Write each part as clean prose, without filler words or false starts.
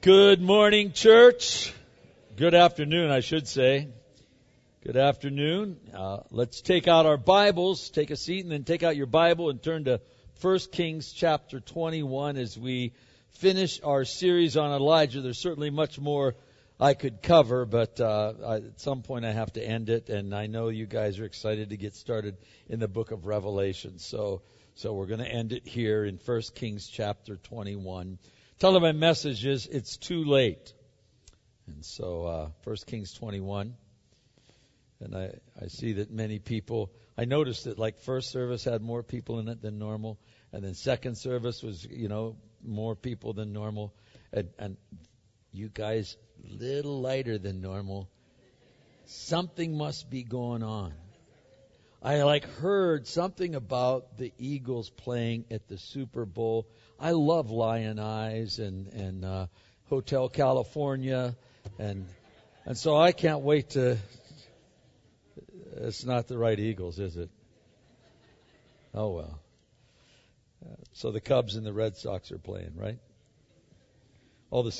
Good morning, church. Good afternoon, I should say. Good afternoon. Let's take out our Bibles, take a seat, and then take out your Bible and turn to 1 Kings chapter 21 as we finish our series on Elijah. There's certainly much more I could cover, but at some point I have to end it, and I know you guys are excited to get started in the book of Revelation. So we're going to end it here in 1 Kings chapter 21. Title of my message is, It's Too Late. And so 1 Kings 21. And I see that many people, I noticed that like first service had more people in it than normal. And then second service was, more people than normal. And you guys, a little lighter than normal. Something must be going on. I heard something about the Eagles playing at the Super Bowl. I love Lion Eyes and Hotel California, and so I can't wait to. It's not the right Eagles, is it? Oh well. So the Cubs and the Red Sox are playing, right? All the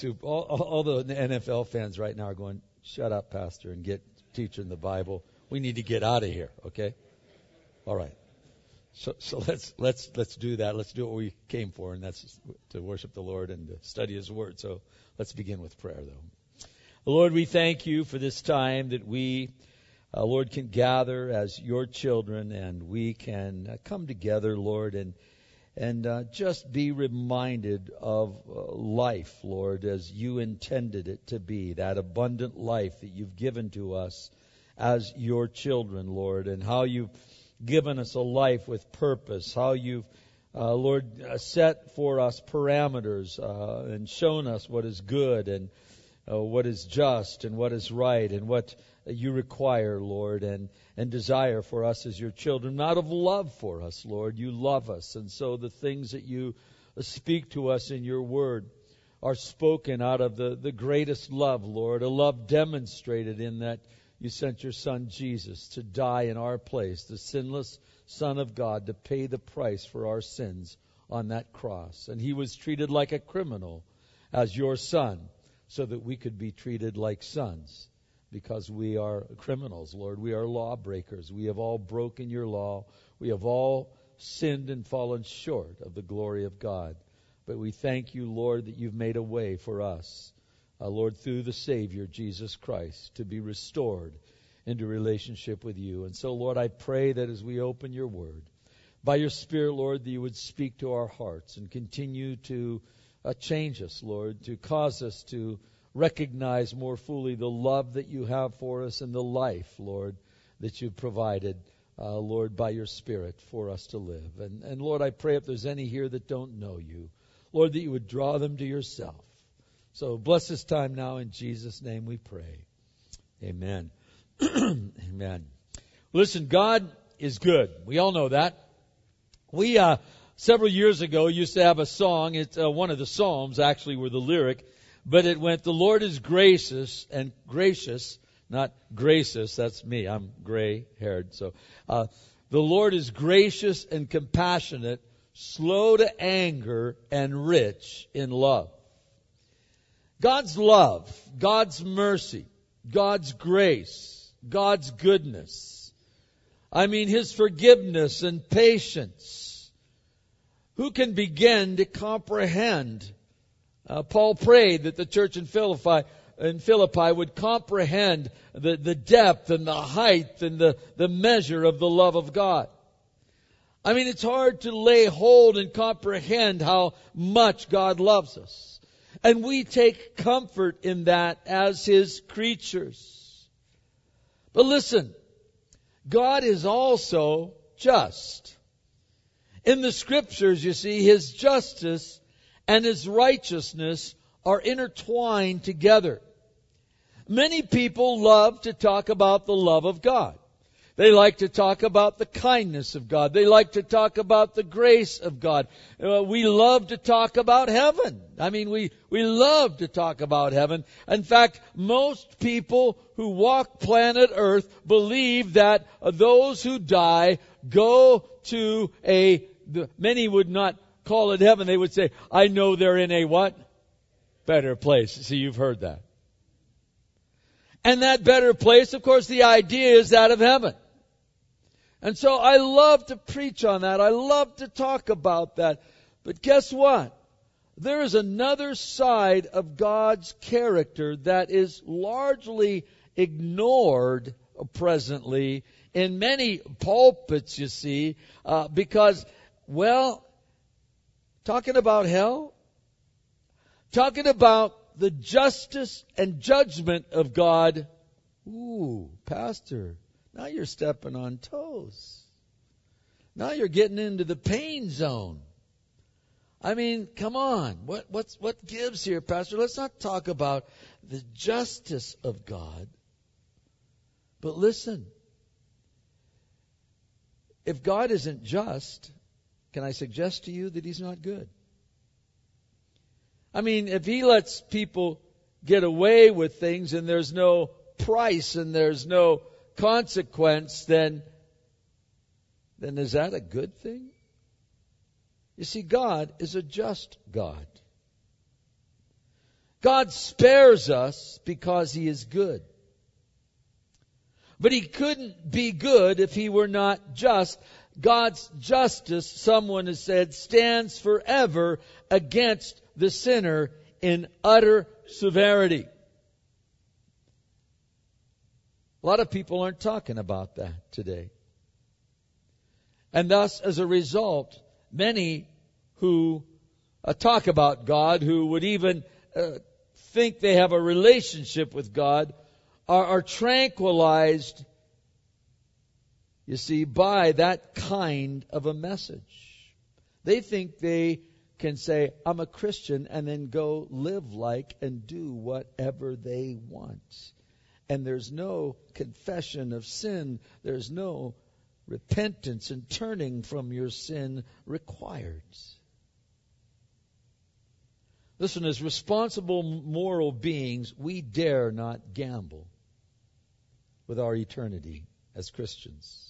NFL fans right now are going, "Shut up, Pastor, and get teaching the Bible. We need to get out of here." Okay. All right. So let's do that. Let's do what we came for, and that's to worship the Lord and to study His Word. So let's begin with prayer, though. Lord, we thank You for this time that we, Lord, can gather as Your children, and we can come together, Lord, and just be reminded of life, Lord, as You intended it to be, that abundant life that You've given to us as Your children, Lord, and how You've given us a life with purpose, how You've, Lord, set for us parameters and shown us what is good and what is just and what is right and what You require, Lord, and desire for us as Your children, not of love for us, Lord. You love us, and so the things that You speak to us in Your Word are spoken out of the greatest love, Lord, a love demonstrated in that You sent Your Son Jesus to die in our place, the sinless Son of God, to pay the price for our sins on that cross. And He was treated like a criminal as Your Son so that we could be treated like sons, because we are criminals, Lord. We are lawbreakers. We have all broken Your law. We have all sinned and fallen short of the glory of God. But we thank You, Lord, that You've made a way for us, Lord, through the Savior, Jesus Christ, to be restored into relationship with You. And so, Lord, I pray that as we open Your Word, by Your Spirit, Lord, that You would speak to our hearts and continue to change us, Lord, to cause us to recognize more fully the love that You have for us and the life, Lord, that You've provided, Lord, by Your Spirit for us to live. And Lord, I pray if there's any here that don't know You, Lord, that You would draw them to Yourself. So bless this time now. In Jesus' name we pray. Amen. Amen. Listen, God is good. We all know that. We, several years ago, used to have a song. It's one of the Psalms, actually, were the lyric. But it went, "The Lord is gracious and gracious," not gracious, that's me. I'm gray-haired. So, "The Lord is gracious and compassionate, slow to anger and rich in love." God's love, God's mercy, God's grace, God's goodness. I mean, His forgiveness and patience. Who can begin to comprehend? Paul prayed that the church in Philippi would comprehend the depth and the height and the measure of the love of God. I mean, it's hard to lay hold and comprehend how much God loves us. And we take comfort in that as His creatures. But listen, God is also just. In the Scriptures, you see, His justice and His righteousness are intertwined together. Many people love to talk about the love of God. They like to talk about the kindness of God. They like to talk about the grace of God. We love to talk about heaven. I mean, we love to talk about heaven. In fact, most people who walk planet Earth believe that those who die go to many would not call it heaven. They would say, I know they're in a what? better place. See, you've heard that. And that better place, of course, the idea is that of heaven. And so I love to preach on that. I love to talk about that. But guess what? There is another side of God's character that is largely ignored presently in many pulpits, you see, because, well, talking about hell, talking about the justice and judgment of God. Ooh, Pastor, now you're stepping on toes. Now you're getting into the pain zone. I mean, come on. What gives here, Pastor? Let's not talk about the justice of God. But listen, if God isn't just, can I suggest to you that He's not good? I mean, if He lets people get away with things and there's no price and there's no consequence, then is that a good thing? You see, God is a just God. God spares us because He is good. But He couldn't be good if He were not just. God's justice, someone has said, stands forever against the sinner in utter severity. A lot of people aren't talking about that today. And thus, as a result, many who talk about God, who would even think they have a relationship with God, are tranquilized, you see, by that kind of a message. They think they can say, I'm a Christian, and then go live like and do whatever they want. And there's no confession of sin. There's no repentance and turning from your sin required. Listen, as responsible moral beings, we dare not gamble with our eternity as Christians.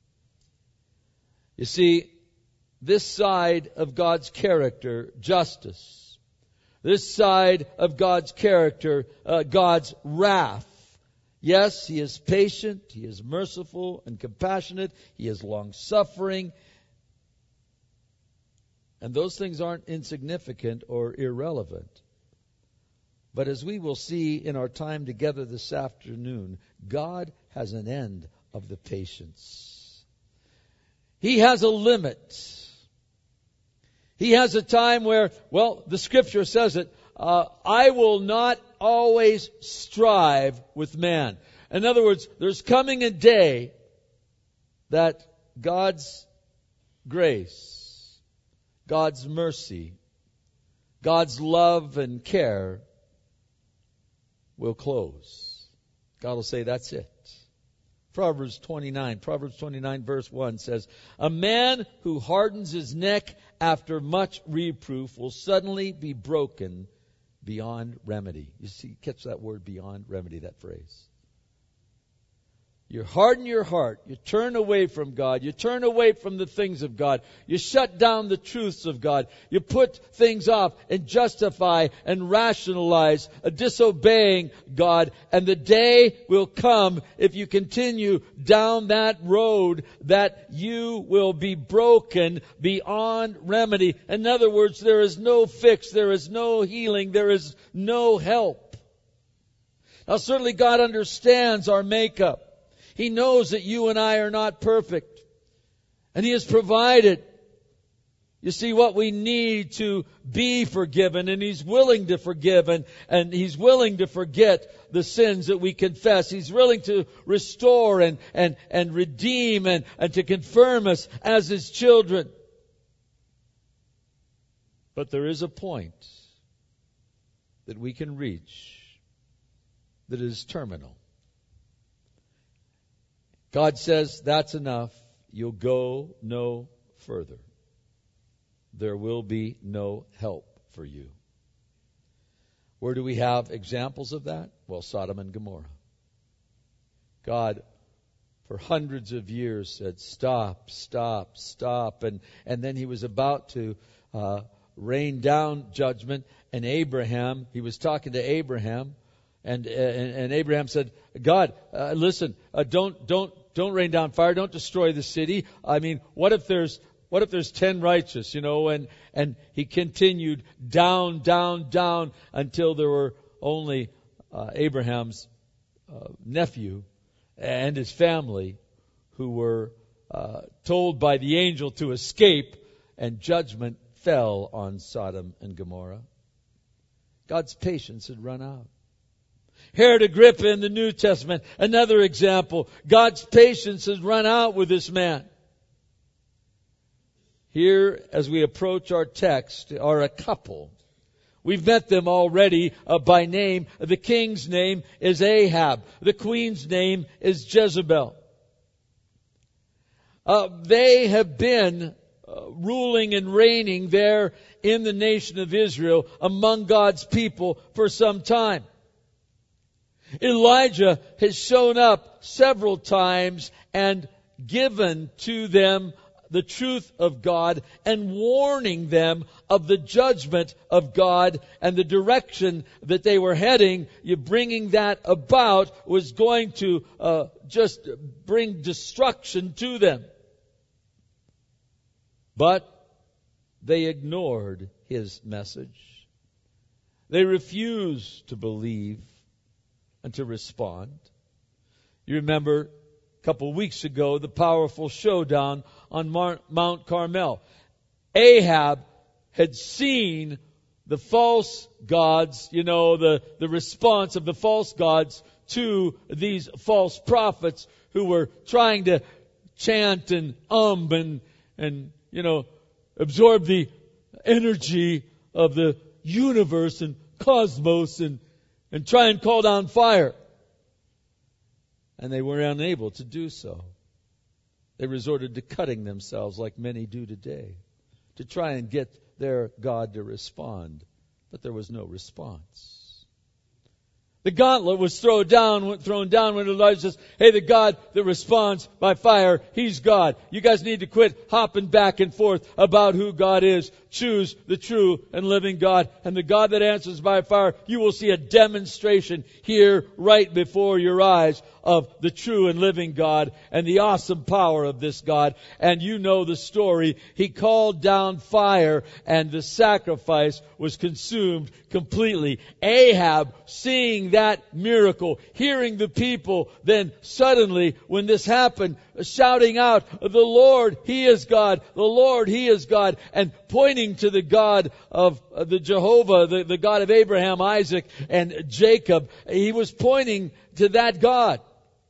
You see, this side of God's character, justice, this side of God's character, God's wrath. Yes, He is patient, He is merciful and compassionate, He is long-suffering. And those things aren't insignificant or irrelevant. But as we will see in our time together this afternoon, God has an end of the patience. He has a limit. He has a time where, well, the Scripture says it, I will not always strive with man. In other words, there's coming a day that God's grace, God's mercy, God's love and care will close. God will say, that's it. Proverbs 29 verse 1 says, a man who hardens his neck after much reproof will suddenly be broken beyond remedy. You see, catch that word, beyond remedy, that phrase. You harden your heart. You turn away from God. You turn away from the things of God. You shut down the truths of God. You put things off and justify and rationalize disobeying God. And the day will come, if you continue down that road, that you will be broken beyond remedy. In other words, there is no fix. There is no healing. There is no help. Now, certainly God understands our makeup. He knows that you and I are not perfect. And He has provided, you see, what we need to be forgiven. And He's willing to forgive. And He's willing to forget the sins that we confess. He's willing to restore and redeem and to confirm us as His children. But there is a point that we can reach that is terminal. God says, that's enough. You'll go no further. There will be no help for you. Where do we have examples of that? Well, Sodom and Gomorrah. God, for hundreds of years, said, stop, stop, stop. And then He was about to rain down judgment. And Abraham, he was talking to Abraham, and Abraham said, God, listen, don't rain down fire, don't destroy the city. I mean, what if there's 10 righteous, and he continued down until there were only Abraham's nephew and his family who were told by the angel to escape, and judgment fell on Sodom and Gomorrah. God's patience had run out. Herod Agrippa in the New Testament, another example. God's patience has run out with this man. Here, as we approach our text, are a couple. We've met them already by name. The king's name is Ahab. The queen's name is Jezebel. They have been ruling and reigning there in the nation of Israel among God's people for some time. Elijah has shown up several times and given to them the truth of God and warning them of the judgment of God and the direction that they were heading. Bringing that about was going to just bring destruction to them. But they ignored his message. They refused to believe and to respond. You remember a couple of weeks ago the powerful showdown on Mount Carmel. Ahab had seen the false gods, the response of the false gods to these false prophets who were trying to chant and absorb the energy of the universe and cosmos and try and call down fire. And they were unable to do so. They resorted to cutting themselves like many do today to try and get their God to respond. But there was no response. The gauntlet was thrown down when Elijah says, hey, the God that responds by fire, He's God. You guys need to quit hopping back and forth about who God is. Choose the true and living God. And the God that answers by fire, you will see a demonstration here right before your eyes of the true and living God and the awesome power of this God. And you know the story. He called down fire and the sacrifice was consumed completely. Ahab, seeing that miracle, hearing the people, then suddenly when this happened, shouting out, the Lord, He is God, the Lord, He is God, and pointing to the God of the Jehovah, the God of Abraham, Isaac, and Jacob. He was pointing to that God.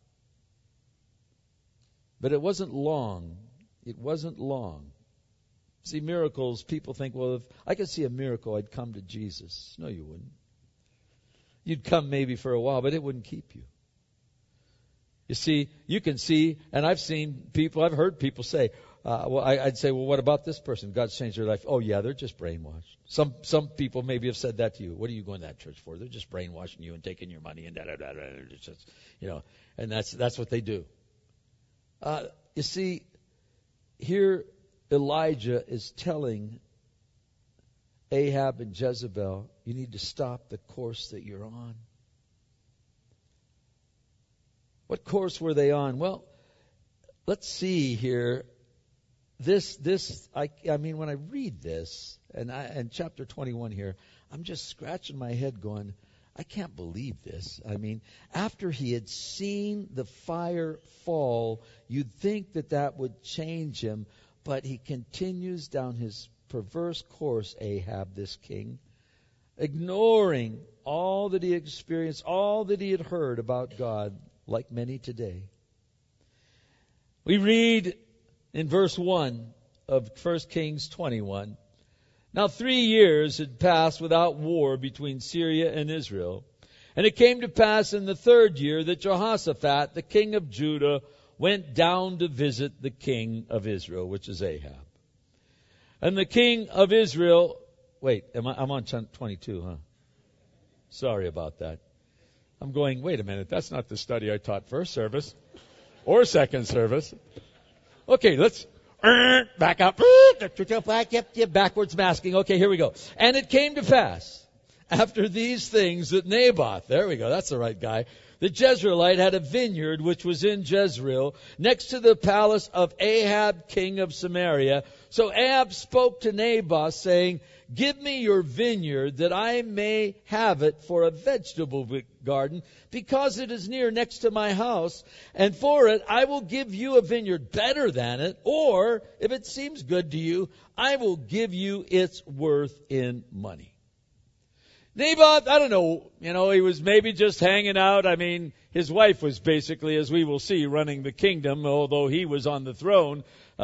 But it wasn't long. It wasn't long. See, miracles, people think, well, if I could see a miracle, I'd come to Jesus. No, you wouldn't. You'd come maybe for a while, but it wouldn't keep you. You see, you can see, and I've heard people say, I'd say, well, what about this person? God's changed their life. Oh, yeah, they're just brainwashed. Some people maybe have said that to you. What are you going to that church for? They're just brainwashing you and taking your money and da-da-da-da. It's just, and that's what they do. You see, here Elijah is telling Ahab and Jezebel, you need to stop the course that you're on. What course were they on? Well, let's see here. I mean, when I read this, and chapter 21 here, I'm just scratching my head going, I can't believe this. I mean, after he had seen the fire fall, you'd think that would change him, but he continues down his perverse course, Ahab, this king, ignoring all that he experienced, all that he had heard about God, like many today. We read in verse 1 of 1 Kings 21, now 3 years had passed without war between Syria and Israel. And it came to pass in the 3rd year that Jehoshaphat, the king of Judah, went down to visit the king of Israel, which is Ahab. And the king of Israel, I'm on 22, huh? Sorry about that. I'm going, wait a minute, that's not the study I taught first service or second service. Okay, back out, backwards masking. Okay, here we go. And it came to pass, after these things, that Naboth, there we go, that's the right guy, the Jezreelite had a vineyard which was in Jezreel, next to the palace of Ahab, king of Samaria. So Ahab spoke to Naboth, saying, give me your vineyard, that I may have it for a vegetable garden, because it is near next to my house, and for it I will give you a vineyard better than it, or, if it seems good to you, I will give you its worth in money. Naboth, I don't know, he was maybe just hanging out. I mean, his wife was basically, as we will see, running the kingdom, although he was on the throne.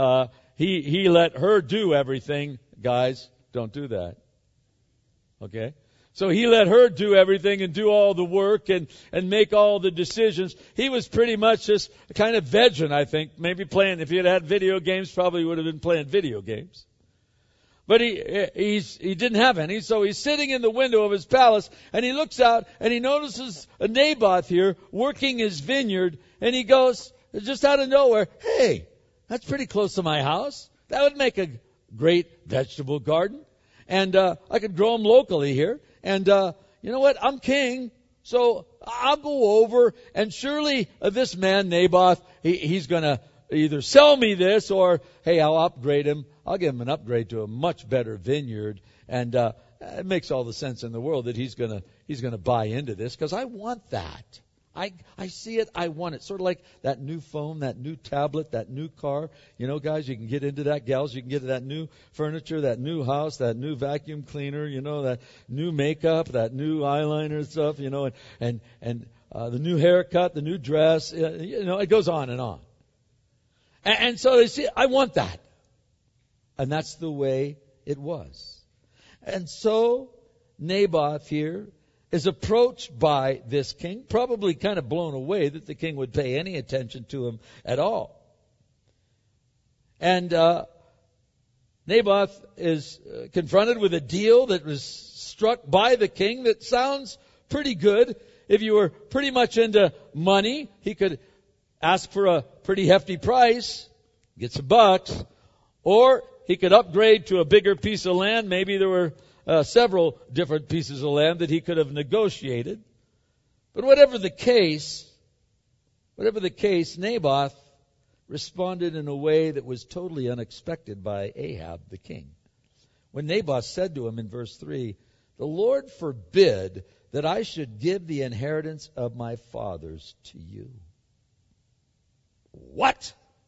He let her do everything. Guys, don't do that. Okay? So he let her do everything and do all the work and make all the decisions. He was pretty much just a kind of veteran, I think. Maybe playing, if he had video games, probably would have been playing video games. But he didn't have any, so he's sitting in the window of his palace, and he looks out, and he notices a Naboth here working his vineyard, and he goes, just out of nowhere, hey, that's pretty close to my house. That would make a great vegetable garden. And I could grow them locally here. And you know what? I'm king, so I'll go over, and surely this man, Naboth, he's going to either sell me this or, hey, I'll upgrade him. I'll give him an upgrade to a much better vineyard. And it makes all the sense in the world that he's going to buy into this, because I want that. I see it. I want it. Sort of like that new phone, that new tablet, that new car. Guys, you can get into that. Gals, you can get into that new furniture, that new house, that new vacuum cleaner, that new makeup, that new eyeliner stuff, and the new haircut, the new dress. It goes on and on. And so they see, I want that. And that's the way it was. And so Naboth here is approached by this king, probably kind of blown away that the king would pay any attention to him at all. And Naboth is confronted with a deal that was struck by the king that sounds pretty good. If you were pretty much into money, he could ask for a pretty hefty price, get some bucks, or he could upgrade to a bigger piece of land. Maybe there were several different pieces of land that he could have negotiated. But whatever the case, Naboth responded in a way that was totally unexpected by Ahab the king. When Naboth said to him in verse 3, the Lord forbid that I should give the inheritance of my fathers to you. What?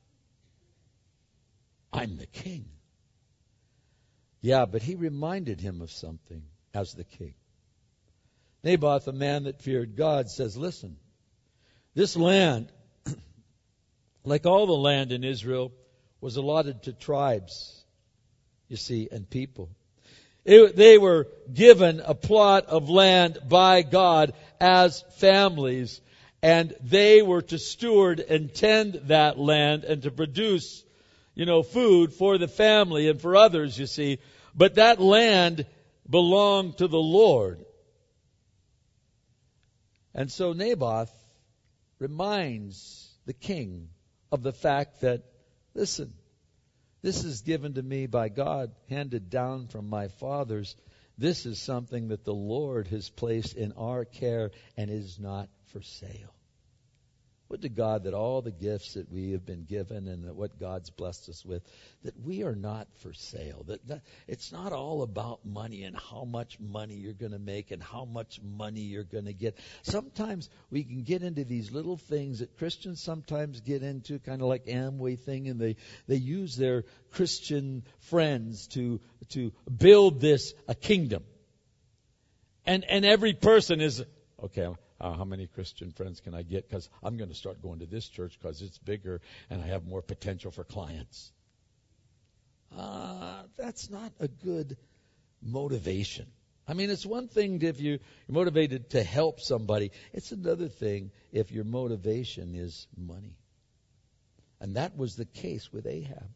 I'm the king. Yeah, but he reminded him of something as the king. Naboth, a man that feared God, says, listen, this land, like all the land in Israel, was allotted to tribes, you see, and people. They were given a plot of land by God as families, and they were to steward and tend that land and to produce, food for the family and for others, you see. But that land belonged to the Lord. And so Naboth reminds the king of the fact that, listen, this is given to me by God, handed down from my fathers. This is something that the Lord has placed in our care and is not for sale. Would to God that all the gifts that we have been given and that what God's blessed us with, that we are not for sale. That it's not all about money and how much money you're going to make and how much money you're going to get. Sometimes we can get into these little things that Christians sometimes get into, kind of like Amway thing, and they use their Christian friends to build a kingdom. And every person is, okay, how many Christian friends can I get? Because I'm going to start going to this church because it's bigger and I have more potential for clients. That's not a good motivation. I mean, it's one thing if you're motivated to help somebody. It's another thing if your motivation is money. And that was the case with Ahab.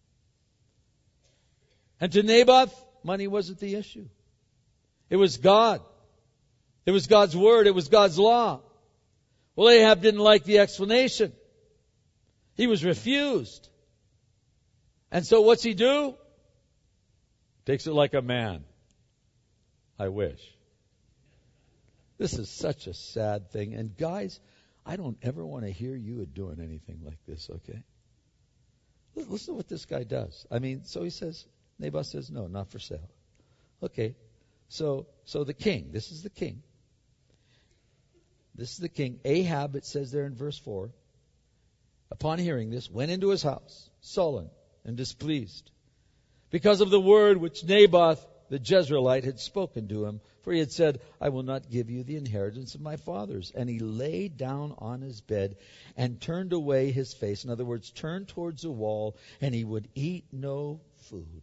And to Naboth, money wasn't the issue. It was God. It was God's word. It was God's law. Well, Ahab didn't like the explanation. He was refused. And so what's he do? Takes it like a man. I wish. This is such a sad thing. And guys, I don't ever want to hear you doing anything like this, okay? Listen to what this guy does. I mean, so he says, Naboth says, no, not for sale. Okay, so the king, this is the king. This is the king. Ahab, it says there in verse 4, upon hearing this, went into his house, sullen and displeased, because of the word which Naboth the Jezreelite had spoken to him. For he had said, I will not give you the inheritance of my fathers. And he lay down on his bed and turned away his face. In other words, turned towards the wall, and he would eat no food.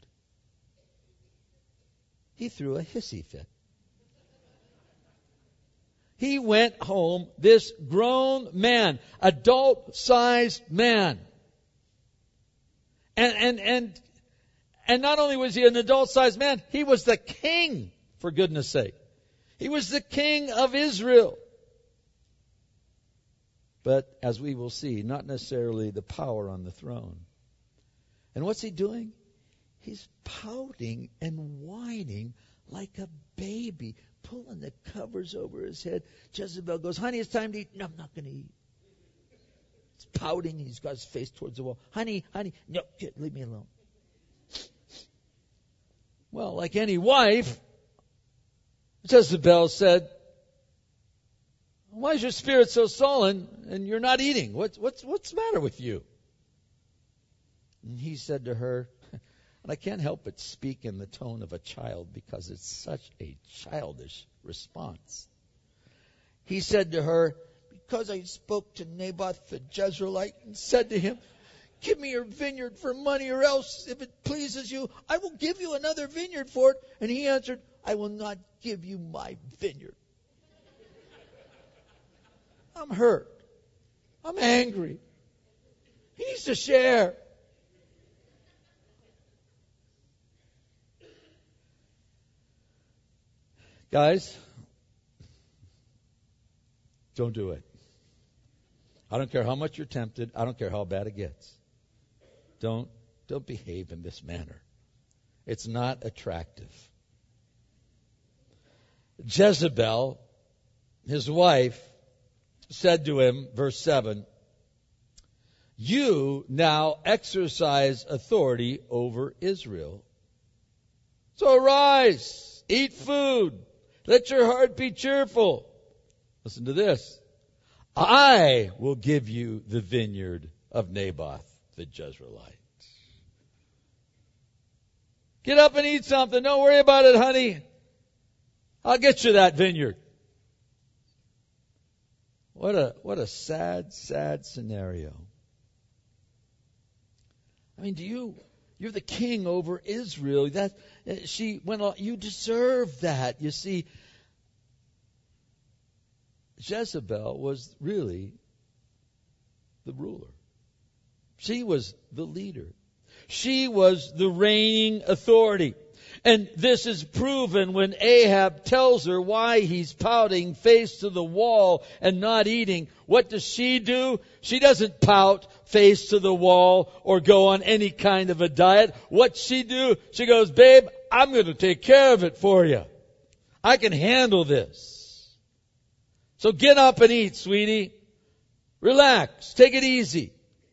He threw a hissy fit. He went home, this grown man, adult-sized man. And not only was he an adult-sized man, he was the king, for goodness sake. He was the king of Israel. But as we will see, not necessarily the power on the throne. And what's he doing? He's pouting and whining like a baby, pulling the covers over his head. Jezebel goes, honey, it's time to eat. No, I'm not going to eat. He's pouting. He's got his face towards the wall. Honey, no, leave me alone. Well, like any wife, Jezebel said, why is your spirit so sullen and you're not eating? What's the matter with you? And he said to her, and I can't help but speak in the tone of a child because it's such a childish response. He said to her, because I spoke to Naboth the Jezreelite and said to him, give me your vineyard for money, or else, if it pleases you, I will give you another vineyard for it. And he answered, I will not give you my vineyard. I'm hurt. I'm angry. He needs to share. Guys, don't do it. I don't care how much you're tempted. I don't care how bad it gets. Don't behave in this manner. It's not attractive. Jezebel, his wife, said to him, verse 7, you now exercise authority over Israel. So arise, eat food, let your heart be cheerful. Listen to this. I will give you the vineyard of Naboth the Jezreelite. Get up and eat something. Don't worry about it, honey. I'll get you that vineyard. What a sad, sad scenario. I mean, you're the king over Israel. You deserve that. You see, Jezebel was really the ruler. She was the leader. She was the reigning authority. And this is proven when Ahab tells her why he's pouting, face to the wall and not eating. What does she do? She doesn't pout, face to the wall, or go on any kind of a diet. What she do? She goes, babe, I'm going to take care of it for you. I can handle this. So get up and eat, sweetie. Relax. Take it easy.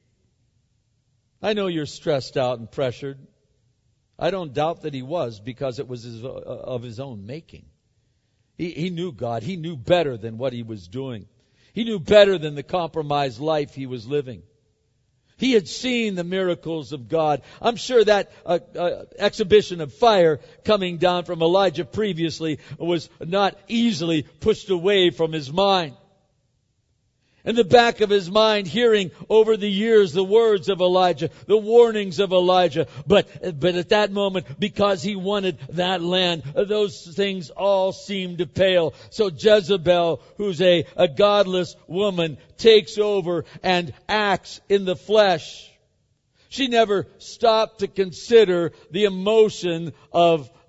I know you're stressed out and pressured. I don't doubt that he was, because it was of his own making. He knew God. He knew better than what he was doing. He knew better than the compromised life he was living. He had seen the miracles of God. I'm sure that exhibition of fire coming down from Elijah previously was not easily pushed away from his mind. In the back of his mind, hearing over the years the words of Elijah, the warnings of Elijah. But at that moment, because he wanted that land, those things all seemed to pale. So Jezebel, who's a godless woman, takes over and acts in the flesh. She never stopped to consider the emotion of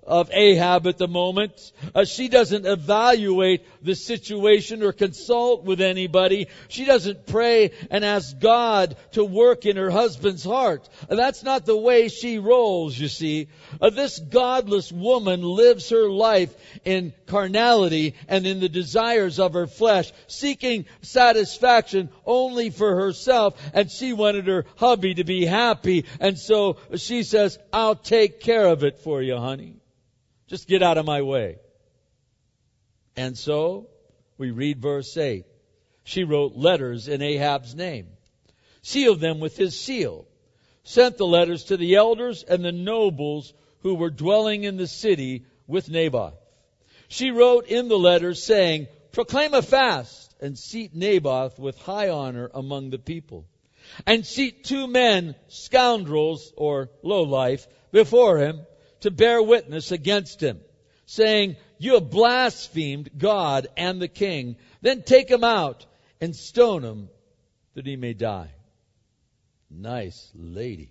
of Ahab at the moment. She doesn't evaluate the situation or consult with anybody. She doesn't pray and ask God to work in her husband's heart. That's not the way she rolls, you see. This godless woman lives her life in carnality and in the desires of her flesh, seeking satisfaction only for herself, and she wanted her hubby to be happy, and so she says, I'll take care of it for you, honey. Just get out of my way. And so, we read verse 8. She wrote letters in Ahab's name, sealed them with his seal, sent the letters to the elders and the nobles who were dwelling in the city with Naboth. She wrote in the letters saying, proclaim a fast and seat Naboth with high honor among the people. And seat 2 men, scoundrels or lowlife, before him to bear witness against him, saying, you have blasphemed God and the king. Then take him out and stone him that he may die. Nice lady.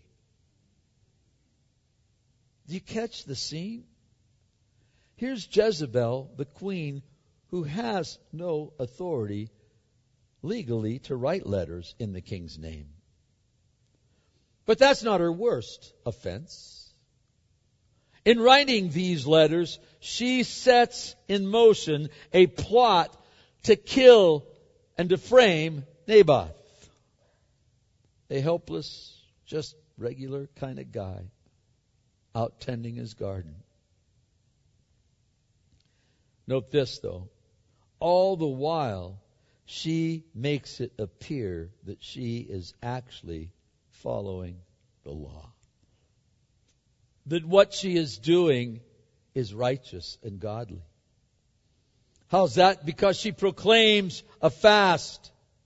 Do you catch the scene? Here's Jezebel, the queen, who has no authority legally to write letters in the king's name. But that's not her worst offense. In writing these letters, she sets in motion a plot to kill and to frame Naboth, a helpless, just regular kind of guy out tending his garden. Note this, though. All the while, she makes it appear that she is actually following the law. That what she is doing is righteous and godly. How's that? Because she proclaims a fast.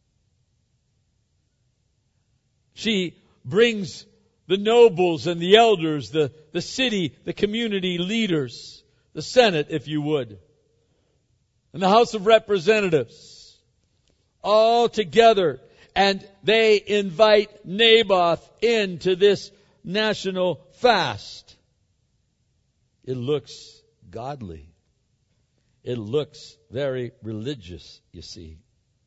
She brings the nobles and the elders, the city, the community leaders, the Senate, if you would, and the House of Representatives, all together, and they invite Naboth into this national fast. It looks godly. It looks very religious, you see.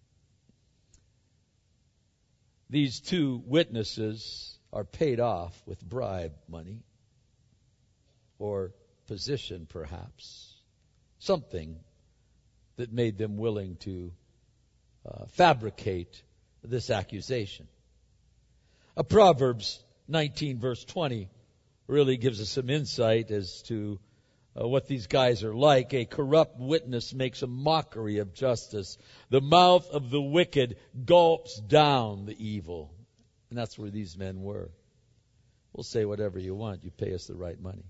These 2 witnesses are paid off with bribe money or position, perhaps. Something that made them willing to fabricate this accusation. Proverbs 19 verse 20 really gives us some insight as to what these guys are like. A corrupt witness makes a mockery of justice. The mouth of the wicked gulps down the evil. And that's where these men were. We'll say whatever you want. You pay us the right money.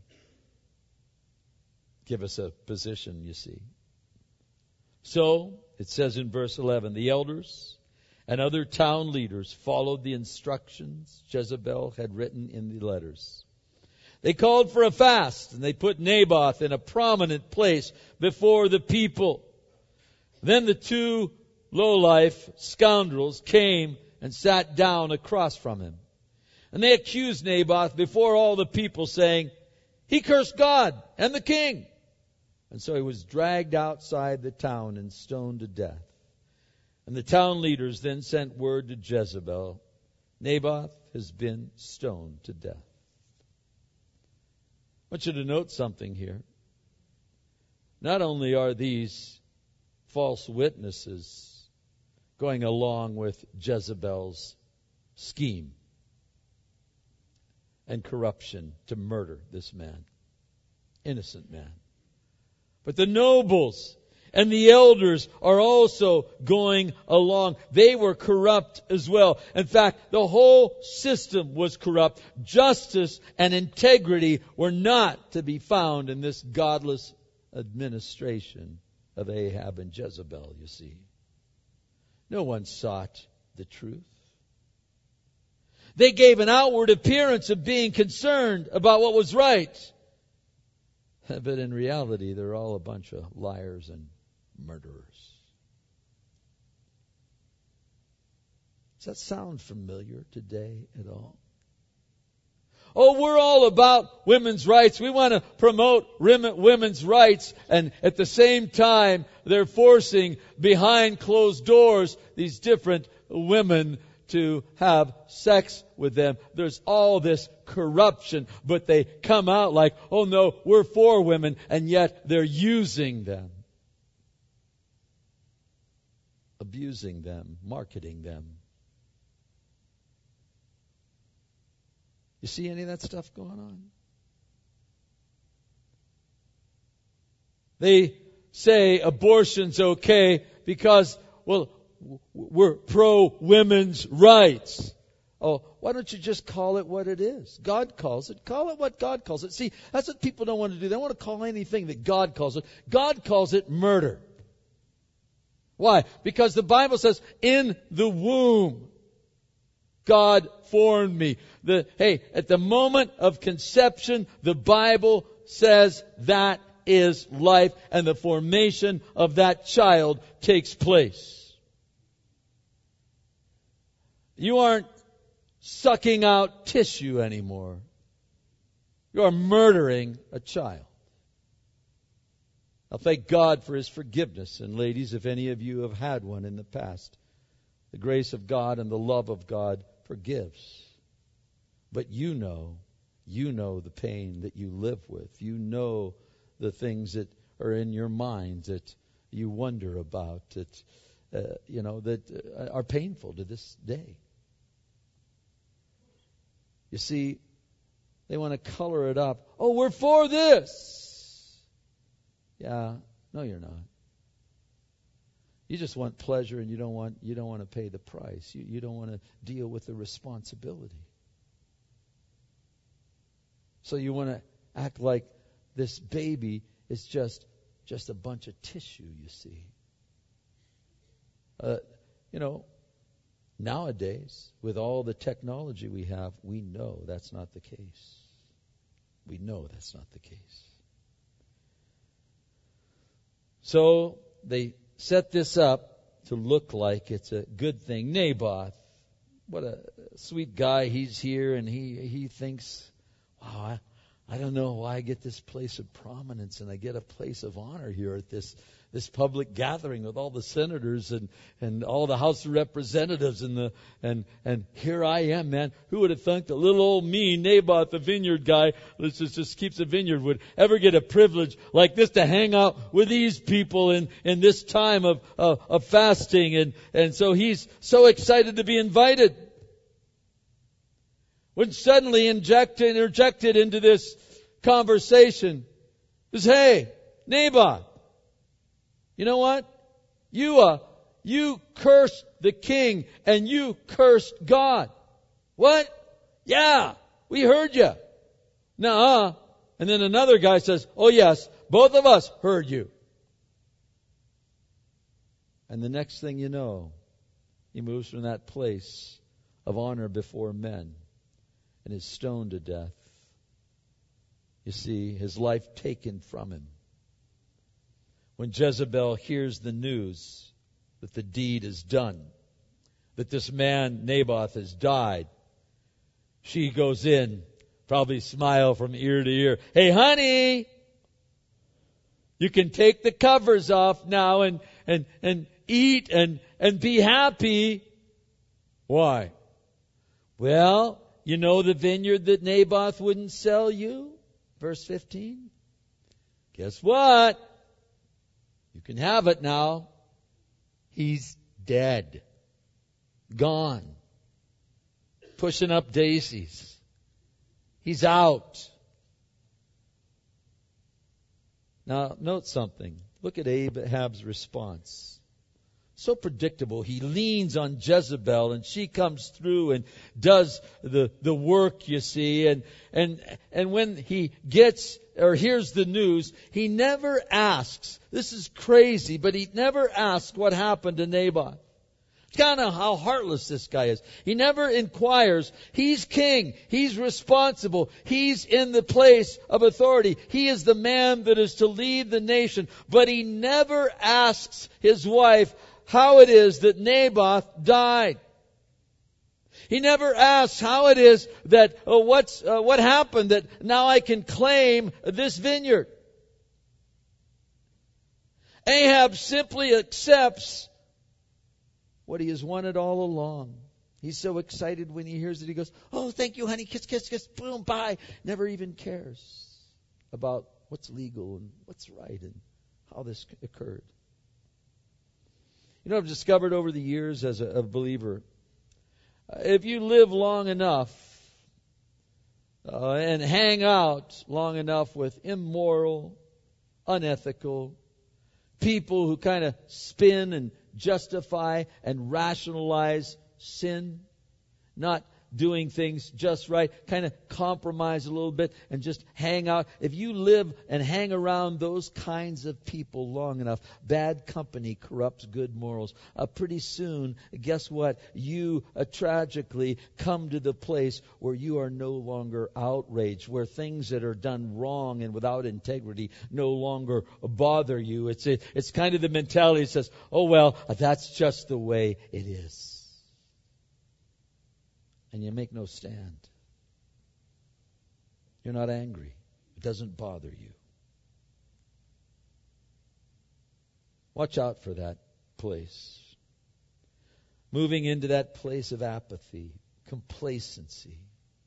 Give us a position, you see. So, it says in verse 11, the elders and other town leaders followed the instructions Jezebel had written in the letters. They called for a fast, and they put Naboth in a prominent place before the people. Then the 2 lowlife scoundrels came and sat down across from him. And they accused Naboth before all the people, saying, he cursed God and the king. And so he was dragged outside the town and stoned to death. And the town leaders then sent word to Jezebel, Naboth has been stoned to death. I want you to note something here. Not only are these false witnesses going along with Jezebel's scheme and corruption to murder this man, innocent man, but the nobles and the elders are also going along. They were corrupt as well. In fact, the whole system was corrupt. Justice and integrity were not to be found in this godless administration of Ahab and Jezebel, you see. No one sought the truth. They gave an outward appearance of being concerned about what was right. But in reality, they're all a bunch of liars and murderers. Does that sound familiar today at all? Oh, we're all about women's rights. We want to promote women's rights. And at the same time, they're forcing behind closed doors these different women to have sex with them. There's all this corruption, but they come out like, oh no, we're for women, and yet they're using them, abusing them, marketing them. You see any of that stuff going on? They say abortion's okay because, well, we're pro-women's rights. Oh, why don't you just call it what it is? God calls it. Call it what God calls it. See, that's what people don't want to do. They don't want to call anything that God calls it. God calls it murder. Why? Because the Bible says, in the womb, God formed me. At the moment of conception, the Bible says that is life, and the formation of that child takes place. You aren't sucking out tissue anymore. You are murdering a child. Now, thank God for His forgiveness. And ladies, if any of you have had one in the past, the grace of God and the love of God forgives. But you know the pain that you live with. You know the things that are in your mind that you wonder about, that are painful to this day. You see, they want to color it up. Oh, we're for this. Yeah, no, you're not. You just want pleasure, and you don't want to pay the price. You don't want to deal with the responsibility. So you want to act like this baby is just a bunch of tissue, you see. Nowadays, with all the technology we have, we know that's not the case. We know that's not the case. So they set this up to look like it's a good thing. Naboth, what a sweet guy. He's here, and he thinks, wow, I don't know why I get this place of prominence and I get a place of honor here at this public gathering with all the senators and all the House of Representatives and here I am, man. Who would have thunk that little old me, Naboth, the vineyard guy, that just keeps a vineyard, would ever get a privilege like this to hang out with these people in this time of fasting, and so he's so excited to be invited. When suddenly interjected into this conversation is, hey, Naboth, you know what? You cursed the king and you cursed God. What? Yeah, we heard you. Nuh-uh. And then another guy says, oh yes, both of us heard you. And the next thing you know, he moves from that place of honor before men and is stoned to death. You see, his life taken from him. When Jezebel hears the news that the deed is done, that this man, Naboth, has died, she goes in, probably smile from ear to ear. Hey, honey, you can take the covers off now and eat and be happy. Why? Well, you know the vineyard that Naboth wouldn't sell you? Verse 15. Guess what? You can have it now. He's dead. Gone. Pushing up daisies. He's out. Now, note something. Look at Ahab's response. So predictable. He leans on Jezebel and she comes through and does the work, you see. And when he gets or hears the news, he never asks. This is crazy, but he never asks what happened to Naboth. It's kind of how heartless this guy is. He never inquires. He's king. He's responsible. He's in the place of authority. He is the man that is to lead the nation. But he never asks his wife how it is that Naboth died. He never asks how it is that, what happened that now I can claim this vineyard. Ahab simply accepts what he has wanted all along. He's so excited when he hears it. He goes, "Oh, thank you, honey. Kiss, kiss, kiss. Boom, bye." Never even cares about what's legal and what's right and how this occurred. You know, I've discovered over the years as a believer, if you live long enough and hang out long enough with immoral, unethical people who kind of spin and justify and rationalize sin, not doing things just right, kind of compromise a little bit and just hang out. If you live and hang around those kinds of people long enough, bad company corrupts good morals. Pretty soon, guess what? You tragically come to the place where you are no longer outraged, where things that are done wrong and without integrity no longer bother you. It's kind of the mentality that says, "Oh well, that's just the way it is." And you make no stand. You're not angry. It doesn't bother you. Watch out for that place. Moving into that place of apathy, complacency.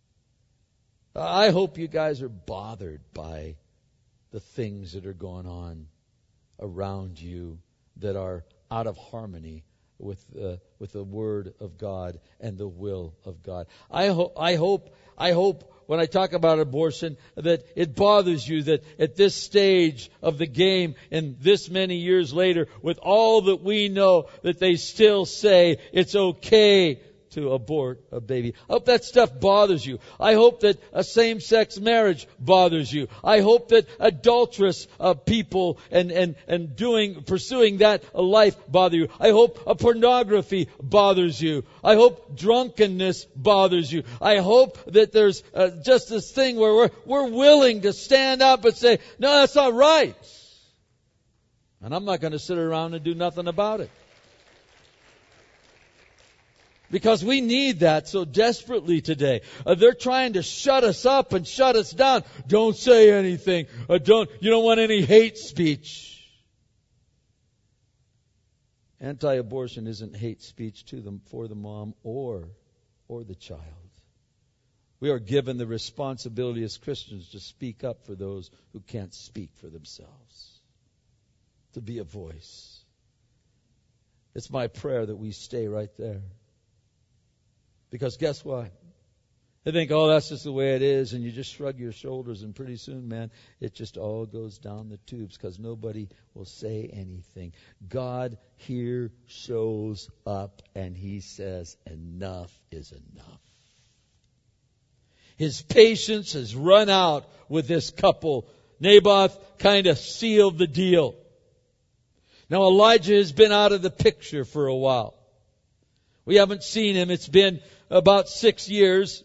I hope you guys are bothered by the things that are going on around you that are out of harmony with the Word of God and the will of God. I hope when I talk about abortion that it bothers you that at this stage of the game and this many years later, with all that we know, that they still say it's okay to abort a baby. I hope that stuff bothers you. I hope that a same-sex marriage bothers you. I hope that adulterous people and pursuing that life bother you. I hope pornography bothers you. I hope drunkenness bothers you. I hope that there's just this thing where we're willing to stand up and say, "No, that's not right." And I'm not going to sit around and do nothing about it. Because we need that so desperately today. They're trying to shut us up and shut us down. Don't say anything. You don't want any hate speech. Anti-abortion isn't hate speech to them for the mom or the child. We are given the responsibility as Christians to speak up for those who can't speak for themselves. To be a voice. It's my prayer that we stay right there. Because guess what? They think, "Oh, that's just the way it is," and you just shrug your shoulders, and pretty soon, man, it just all goes down the tubes because nobody will say anything. God here shows up, and He says, "Enough is enough." His patience has run out with this couple. Naboth kind of sealed the deal. Now Elijah has been out of the picture for a while. We haven't seen him. It's been about 6 years.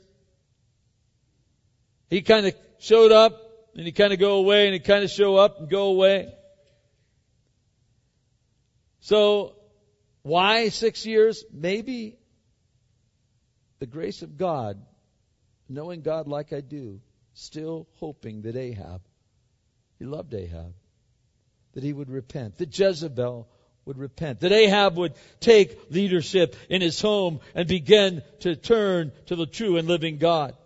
He kind of showed up, and he kind of go away, and he kind of show up and go away. So, why 6 years? Maybe the grace of God, knowing God like I do, still hoping that Ahab, he loved Ahab, that he would repent, that Jezebel would repent, that Ahab would take leadership in his home and begin to turn to the true and living God.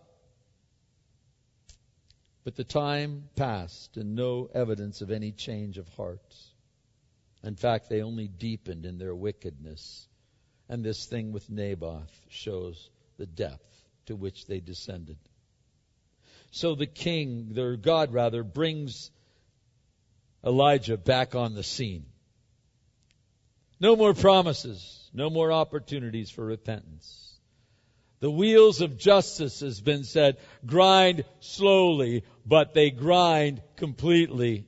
But the time passed and no evidence of any change of heart. In fact, they only deepened in their wickedness. And this thing with Naboth shows the depth to which they descended. So the king, their God rather, brings Elijah back on the scene. No more promises, no more opportunities for repentance. The wheels of justice, has been said, grind slowly, but they grind completely.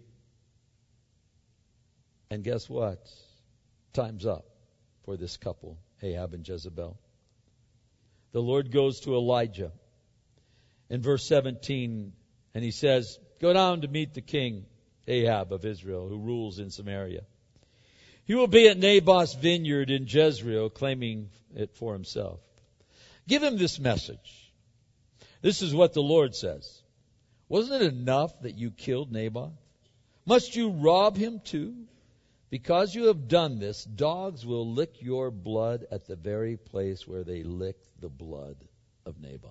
And guess what? Time's up for this couple, Ahab and Jezebel. The Lord goes to Elijah in verse 17, and He says, "Go down to meet the king, Ahab of Israel, who rules in Samaria. He will be at Naboth's vineyard in Jezreel, claiming it for himself. Give him this message. This is what the Lord says. Wasn't it enough that you killed Naboth? Must you rob him too? Because you have done this, dogs will lick your blood at the very place where they licked the blood of Naboth.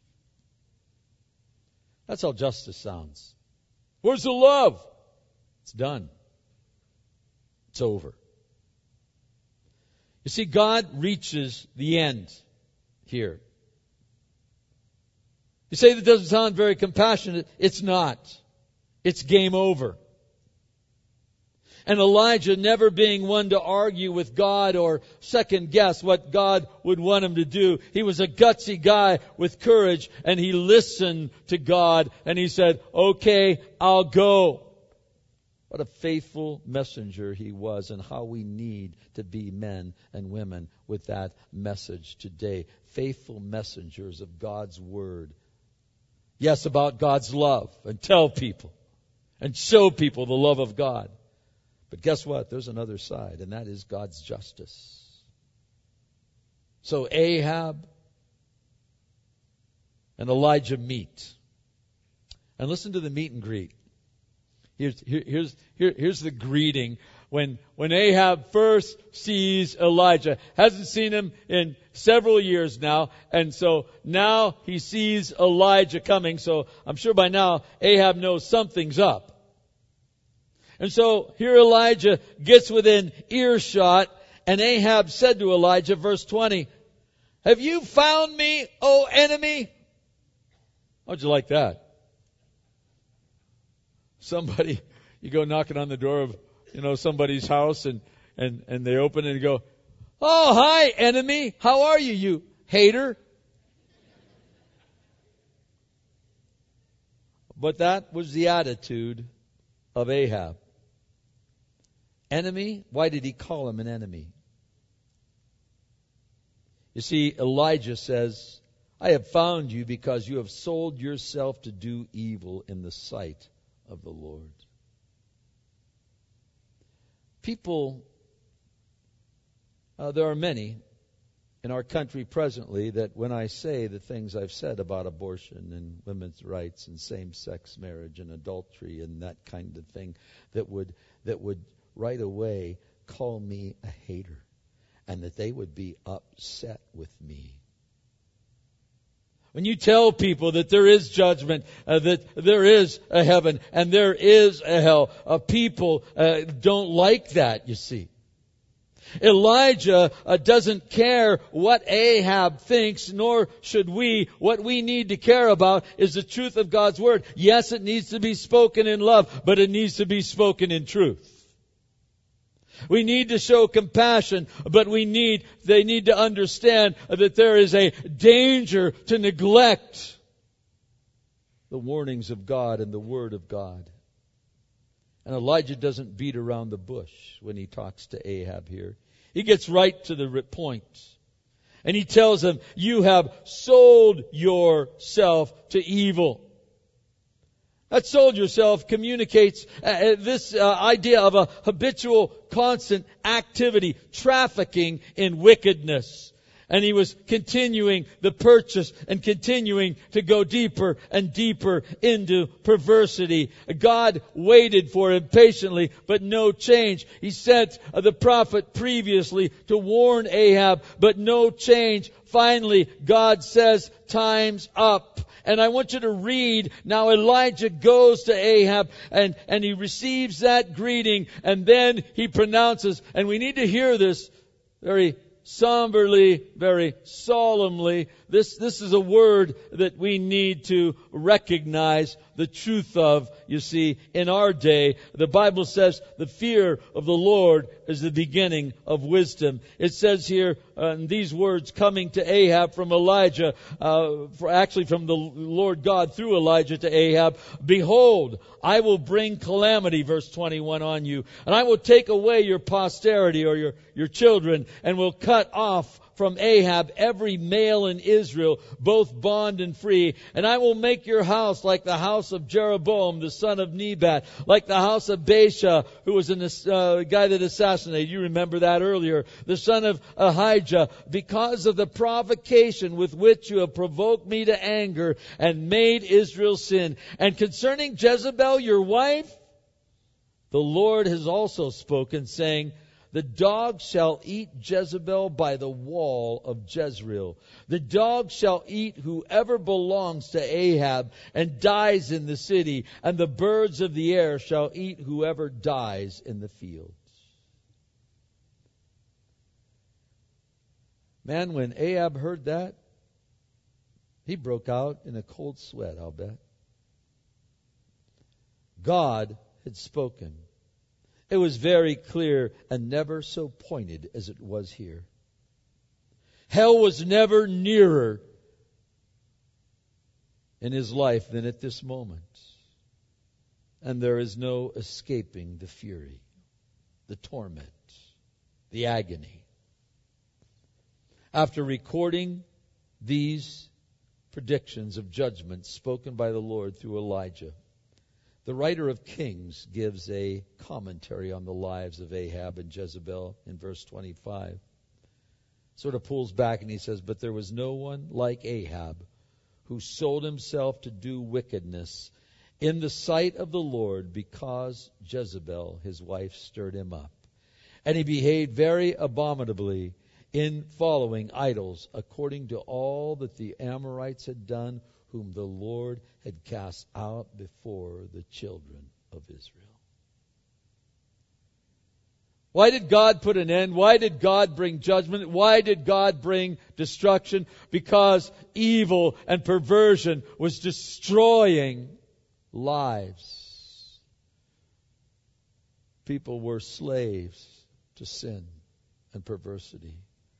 That's how justice sounds. Where's the love? It's done. It's over. You see, God reaches the end here. You say that doesn't sound very compassionate. It's not. It's game over. And Elijah, never being one to argue with God or second guess what God would want him to do, he was a gutsy guy with courage, and he listened to God, and he said, okay, I'll go. What a faithful messenger he was, and how we need to be men and women with that message today. Faithful messengers of God's Word. Yes, about God's love, and tell people and show people the love of God. But guess what? There's another side, and that is God's justice. So Ahab and Elijah meet. And listen to the meet and greet. Here's the greeting. When Ahab first sees Elijah, hasn't seen him in several years now, and so now he sees Elijah coming, so I'm sure by now Ahab knows something's up. And so here Elijah gets within earshot, and Ahab said to Elijah, verse 20, have you found me, O enemy? How'd you like that? Somebody, you go knocking on the door of, somebody's house, and they open and go, oh, hi, enemy. How are you, you hater? But that was the attitude of Ahab. Enemy? Why did he call him an enemy? You see, Elijah says, I have found you because you have sold yourself to do evil in the sight of the Lord. People, there are many in our country presently that when I say the things I've said about abortion and women's rights and same-sex marriage and adultery and that kind of thing, that would right away call me a hater, and that they would be upset with me. When you tell people that there is judgment, that there is a heaven and there is a hell, people don't like that, you see. Elijah doesn't care what Ahab thinks, nor should we. What we need to care about is the truth of God's Word. Yes, it needs to be spoken in love, but it needs to be spoken in truth. We need to show compassion, but they need to understand that there is a danger to neglect the warnings of God and the Word of God. And Elijah doesn't beat around the bush when he talks to Ahab here. He gets right to the point. And he tells him, you have sold yourself to evil. That sold yourself communicates this idea of a habitual, constant activity, trafficking in wickedness. And he was continuing the purchase and continuing to go deeper and deeper into perversity. God waited for him patiently, but no change. He sent the prophet previously to warn Ahab, but no change. Finally, God says, time's up. And I want you to read, now Elijah goes to Ahab and he receives that greeting, and then he pronounces, and we need to hear this very somberly, very solemnly. This is a word that we need to recognize the truth of. You see, in our day, the Bible says the fear of the Lord is the beginning of wisdom. It says here in these words coming to Ahab from Elijah, actually from the Lord God through Elijah to Ahab, behold, I will bring calamity, verse 21, on you, and I will take away your posterity or your children, and will cut off from Ahab every male in Israel, both bond and free. And I will make your house like the house of Jeroboam, the son of Nebat, like the house of Baasha, who was a guy that assassinated. You remember that earlier. The son of Ahijah, because of the provocation with which you have provoked me to anger and made Israel sin. And concerning Jezebel, your wife, the Lord has also spoken, saying, the dog shall eat Jezebel by the wall of Jezreel. The dog shall eat whoever belongs to Ahab and dies in the city, and the birds of the air shall eat whoever dies in the fields. Man, when Ahab heard that, he broke out in a cold sweat, I'll bet. God had spoken. It was very clear and never so pointed as it was here. Hell was never nearer in his life than at this moment. And there is no escaping the fury, the torment, the agony. After recording these predictions of judgment spoken by the Lord through Elijah, the writer of Kings gives a commentary on the lives of Ahab and Jezebel in verse 25. Sort of pulls back and he says, but there was no one like Ahab who sold himself to do wickedness in the sight of the Lord, because Jezebel, his wife, stirred him up. And he behaved very abominably in following idols, according to all that the Amorites had done, whom the Lord had cast out before the children of Israel. Why did God put an end? Why did God bring judgment? Why did God bring destruction? Because evil and perversion was destroying lives. People were slaves to sin and perversity.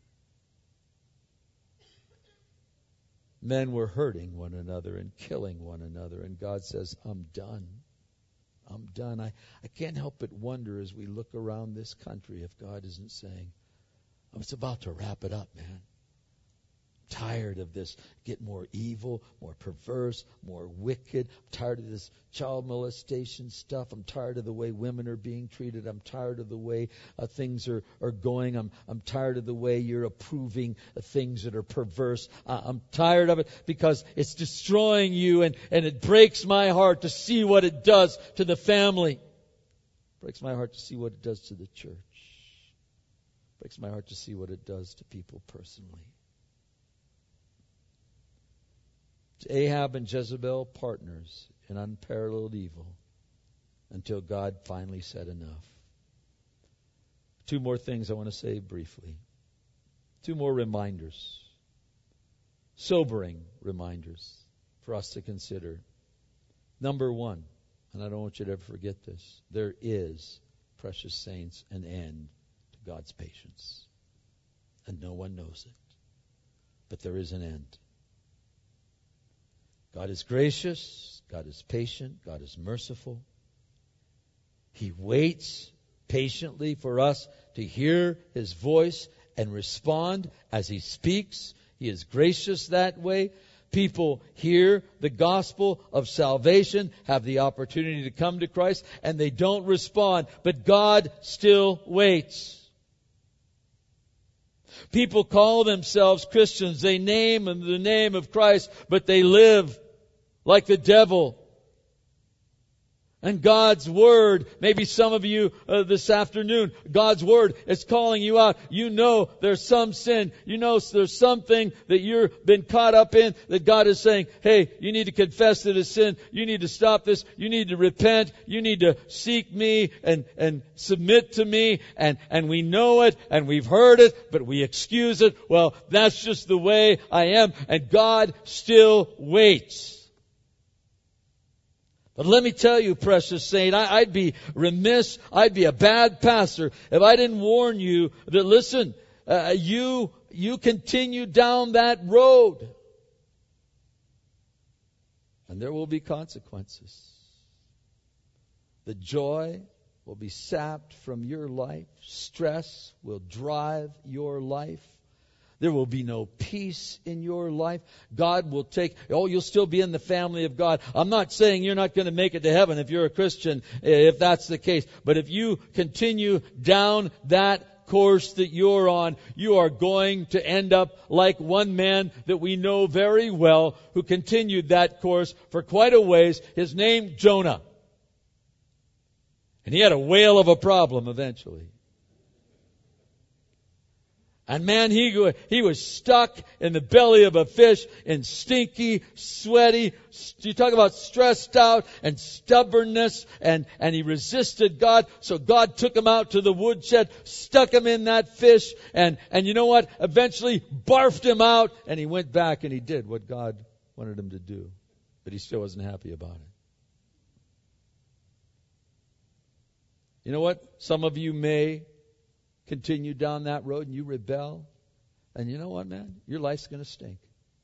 Men were hurting one another and killing one another. And God says, I'm done. I'm done. I can't help but wonder as we look around this country if God isn't saying, I was about to wrap it up, man. Tired of this. Get more evil, more perverse, more wicked. I'm tired of this child molestation stuff. I'm tired of the way women are being treated. I'm tired of the way things are going. I'm tired of the way you're approving things that are perverse. I'm tired of it because it's destroying you, and it breaks my heart to see what it does to the family. It breaks my heart to see what it does to the church. It breaks my heart to see what it does to people personally. Ahab and Jezebel, partners in unparalleled evil, until God finally said enough. Two more things I want to say briefly. Two more reminders. Sobering reminders for us to consider. Number one, and I don't want you to ever forget this, there is, precious saints, an end to God's patience. And no one knows it. But there is an end. God is gracious, God is patient, God is merciful. He waits patiently for us to hear His voice and respond as He speaks. He is gracious that way. People hear the gospel of salvation, have the opportunity to come to Christ, and they don't respond. But God still waits. People call themselves Christians. They name the name of Christ, but they live like the devil. And God's Word, maybe some of you this afternoon, God's Word is calling you out. You know there's some sin. You know there's something that you've been caught up in that God is saying, hey, you need to confess that it's sin. You need to stop this. You need to repent. You need to seek me and submit to me. And we know it and we've heard it, but we excuse it. Well, that's just the way I am. And God still waits. But let me tell you, precious saint, I'd be remiss, I'd be a bad pastor if I didn't warn you that, listen, you continue down that road. And there will be consequences. The joy will be sapped from your life. Stress will drive your life. There will be no peace in your life. God will you'll still be in the family of God. I'm not saying you're not going to make it to heaven if you're a Christian, if that's the case. But if you continue down that course that you're on, you are going to end up like one man that we know very well who continued that course for quite a ways. His name, Jonah. And he had a whale of a problem eventually. And man, he was stuck in the belly of a fish and stinky, sweaty. You talk about stressed out and stubbornness, and he resisted God. So God took him out to the woodshed, stuck him in that fish, and you know what? Eventually barfed him out, and he went back and he did what God wanted him to do. But he still wasn't happy about it. You know what? Some of you may continue down that road and you rebel. And you know what, man? Your life's going to stink.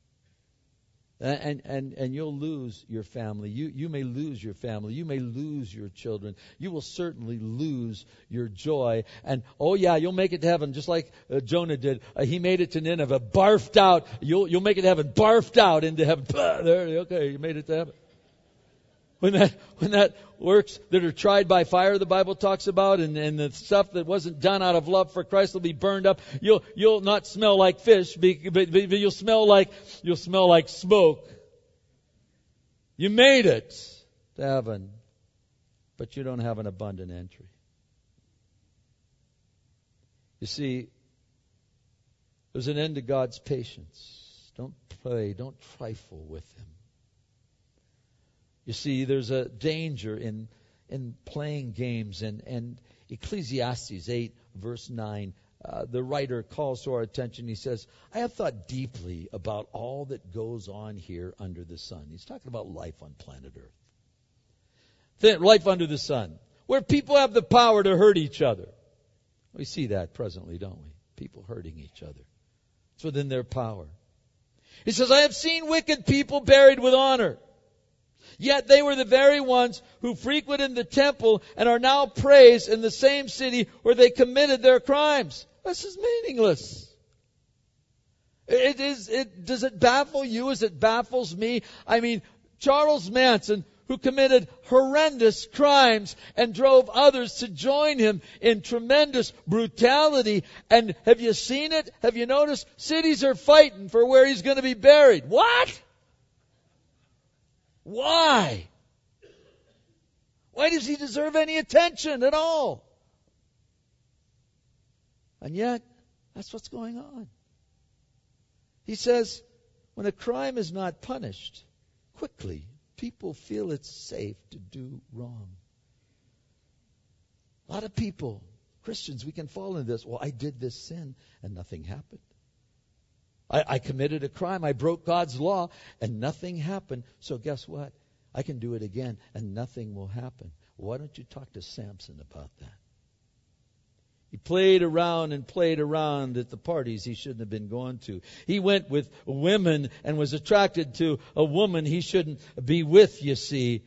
And you'll lose your family. You may lose your family. You may lose your children. You will certainly lose your joy. And oh yeah, you'll make it to heaven just like Jonah did. He made it to Nineveh, barfed out. You'll make it to heaven, barfed out into heaven. There, okay, you made it to heaven. When that works that are tried by fire, the Bible talks about, and the stuff that wasn't done out of love for Christ will be burned up. You'll not smell like fish, but you'll smell like smoke. You made it to heaven, but you don't have an abundant entry. You see, there's an end to God's patience. Don't trifle with Him. You see, there's a danger in playing games. And Ecclesiastes 8, verse 9, the writer calls to our attention. He says, I have thought deeply about all that goes on here under the sun. He's talking about life on planet Earth. Life under the sun, where people have the power to hurt each other. We see that presently, don't we? People hurting each other. It's within their power. He says, I have seen wicked people buried with honor. Yet they were the very ones who frequented the temple and are now praised in the same city where they committed their crimes. This is meaningless. Does it baffle you as it baffles me? I mean, Charles Manson, who committed horrendous crimes and drove others to join him in tremendous brutality. And have you seen it? Have you noticed? Cities are fighting for where he's going to be buried. What? Why? Why does he deserve any attention at all? And yet, that's what's going on. He says, when a crime is not punished quickly, people feel it's safe to do wrong. A lot of people, Christians, we can fall into this. Well, I did this sin and nothing happened. I committed a crime. I broke God's law and nothing happened. So guess what? I can do it again and nothing will happen. Why don't you talk to Samson about that? He played around at the parties he shouldn't have been going to. He went with women and was attracted to a woman he shouldn't be with, you see.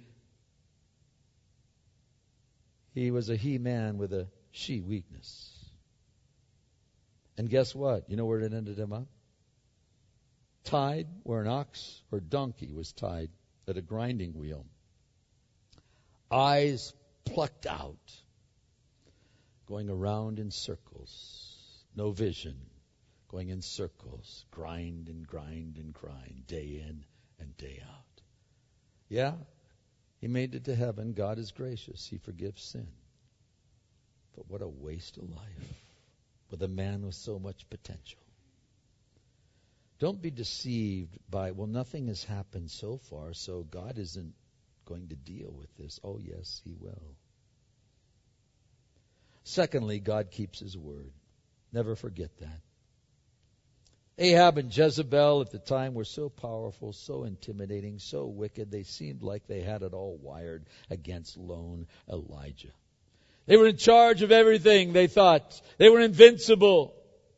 He was a he-man with a she-weakness. And guess what? You know where it ended him up? Tied where an ox or donkey was tied at a grinding wheel. Eyes plucked out, going around in circles. No vision, going in circles. Grind and grind and grind, day in and day out. Yeah, he made it to heaven. God is gracious. He forgives sin. But what a waste of life with a man with so much potential. Don't be deceived by, well, nothing has happened so far, so God isn't going to deal with this. Oh, yes, He will. Secondly, God keeps His word. Never forget that. Ahab and Jezebel at the time were so powerful, so intimidating, so wicked, they seemed like they had it all wired against lone Elijah. They were in charge of everything, they thought. They were invincible.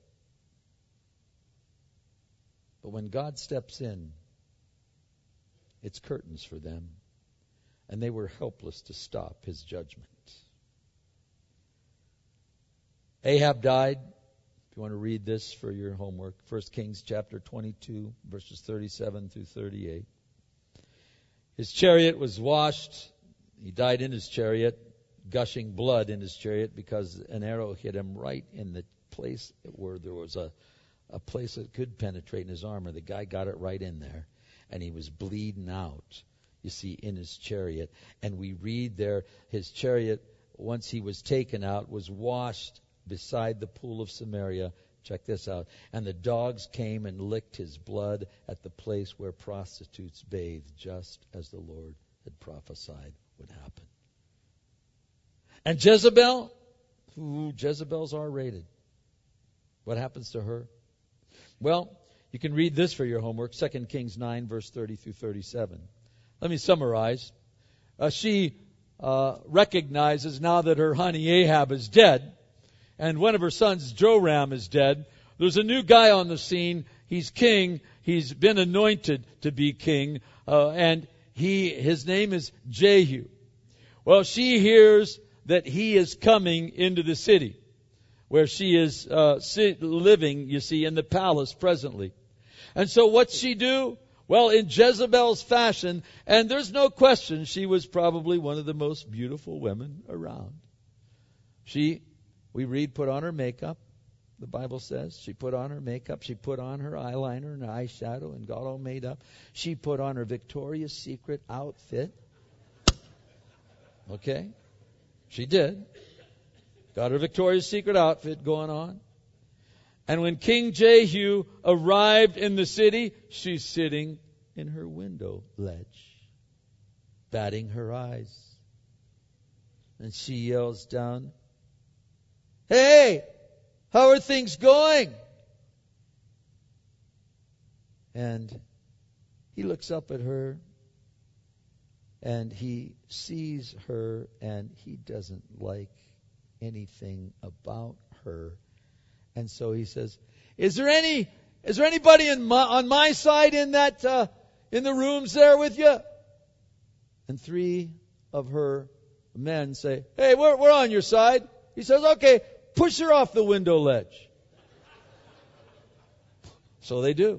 But when God steps in, it's curtains for them. And they were helpless to stop His judgment. Ahab died If you want to read this for your homework, 1 Kings chapter 22, verses 37 through 38. His chariot was washed. He died in his chariot, gushing blood in his chariot because an arrow hit him right in the place where there was a place that could penetrate in his armor. The guy got it right in there, and he was bleeding out, you see, in his chariot. And we read there, his chariot, once he was taken out, was washed beside the pool of Samaria. Check this out. And the dogs came and licked his blood at the place where prostitutes bathed, just as the Lord had prophesied would happen. And Jezebel, Jezebel's R-rated. What happens to her? Well, you can read this for your homework, 2 Kings 9, verse 30 through 37. Let me summarize. She recognizes now that her honey Ahab is dead, and one of her sons, Joram, is dead. There's a new guy on the scene. He's king. He's been anointed to be king, and his name is Jehu. Well, she hears that he is coming into the city, where she is living, you see, in the palace presently. And so what's she do? Well, in Jezebel's fashion, and there's no question she was probably one of the most beautiful women around. We read, put on her makeup. The Bible says she put on her makeup. She put on her eyeliner and eyeshadow and got all made up. She put on her Victoria's Secret outfit. Okay? She did. Got her Victoria's Secret outfit going on. And when King Jehu arrived in the city, she's sitting in her window ledge, batting her eyes. And she yells down, "Hey, how are things going?" And he looks up at her, and he sees her, and he doesn't like anything about her. And so he says, is there anybody on my side in the rooms there with you? And 3 of her men say, "Hey, we're on your side." He says, "Okay, push her off the window ledge." So they do.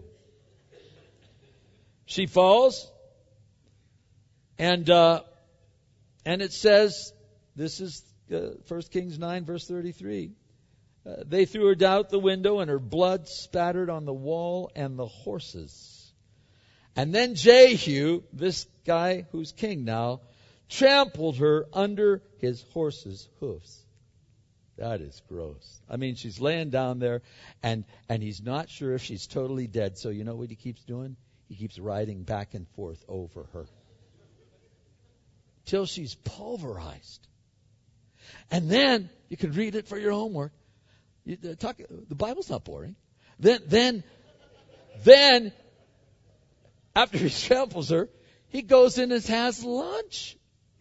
She falls, and it says, this is 1 Kings 9, verse 33. They threw her out the window, and her blood spattered on the wall and the horses. And then Jehu, this guy who's king now, trampled her under his horse's hoofs. That is gross. I mean, she's laying down there, and he's not sure if she's totally dead. So you know what he keeps doing? He keeps riding back and forth over her till she's pulverized. And then you can read it for your homework. The Bible's not boring. Then after he tramples her, he goes in and has lunch.